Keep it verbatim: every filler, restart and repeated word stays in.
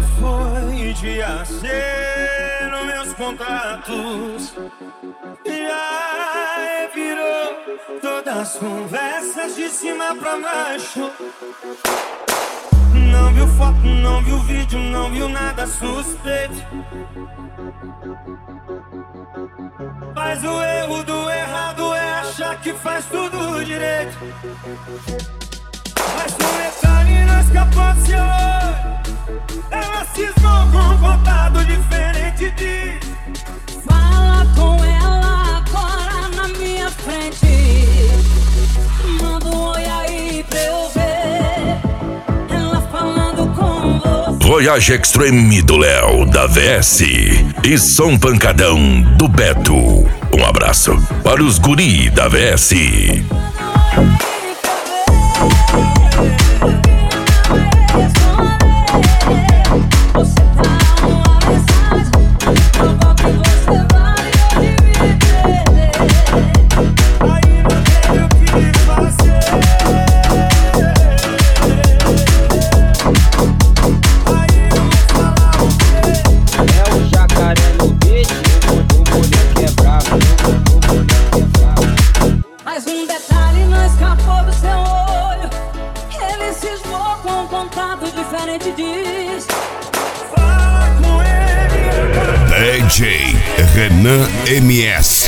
foi dia C nos meus contatos. Já virou todas as conversas de cima pra baixo. Não viu foto, não viu vídeo, não viu nada suspeito. Mas o erro do errado é achar que faz tudo direito. Mas um detalhe não escapou do seu olho. Ela cismou com um contato diferente de... Fala com ela agora na minha frente. Manda um oi aí pra eu ver. Ela falando com você. Voyage Extreme do Léo, da V S. E Som Pancadão do Beto. Um abraço para os guri da V S. Mas um detalhe não escapou do seu olho. Ele cismou com um contato diferente diz. Fala com ele. D J Renan M S.